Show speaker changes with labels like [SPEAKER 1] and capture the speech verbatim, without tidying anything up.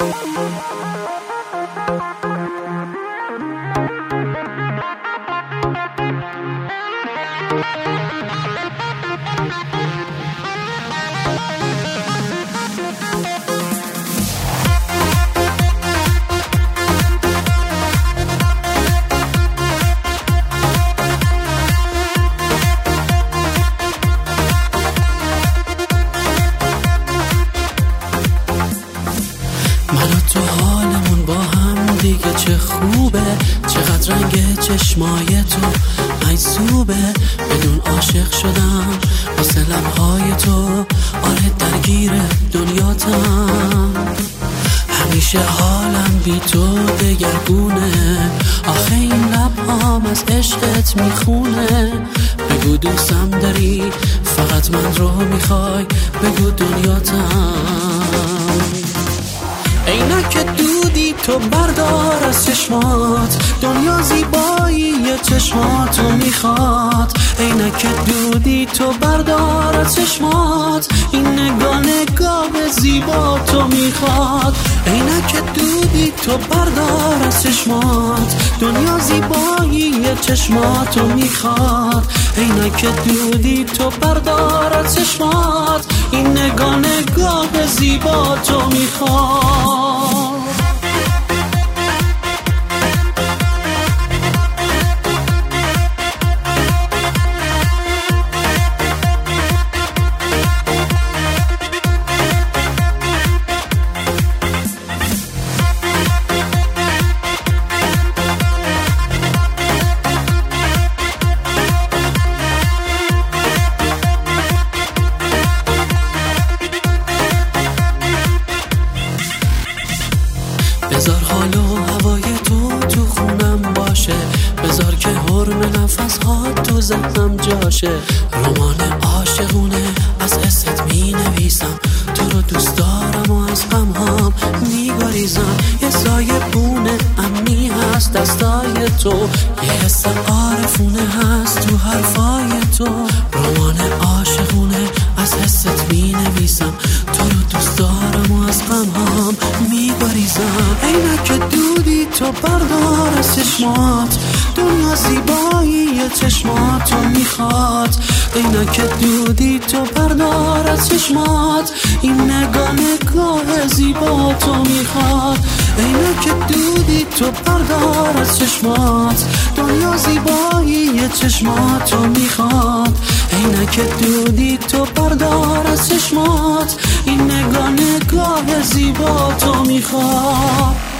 [SPEAKER 1] من و تو حالمون با هم دیگه چه خوبه، چقدر رنگ چشمای تو عیزوبه. بدون عاشق شدم واسه لبهای تو، آره درگیر دنیاتم. همیشه حالم بی تو دگرگونه، آخه این لبهام از عشقت میخونه. بگو دوستم داری، فقط من رو میخوای، بگو دنیاتم. عینک دودی تو بردار از چشمات، دنیا زیبایی چشماتو میخواد. عینک دودی تو بردار از چشمات، این نگاه نگاه زیبا تو میخواد. عینک دودی تو بردار از چشمات، دنیا زیبایی چشماتو میخواد. عینک دودی تو بردار از چشمات، این نگاه نگاه زیبا تو میخواد. بذار حال و هوای تو تو خونم باشه، بذار که حرم نفس ها تو ذهنم جاشه. رمان عاشقونه از حست می نویسم، تو رو دوست دارم و از غم هام می گریزم. یه سایه بونه امنی هست دستای تو، یه حس عارفونه هست تو حرفای تو. رمان عاشقونه از حست می نویسم، تو رو دوست دارم و از غم هام می گریزم. عینک دودی تو بردار از چشمات، دنیا زیبایی چشماتو میخواد. عینک دودی تو بردار از چشمات، این نگاه نگاه زیبا تو میخواد. عینک دودی تو بردار از چشمات، دنیا زیبایی چشماتو میخواد. عینک دودی تو بردار از چشمات، این نگاه نگاه زیبا تو میخواد.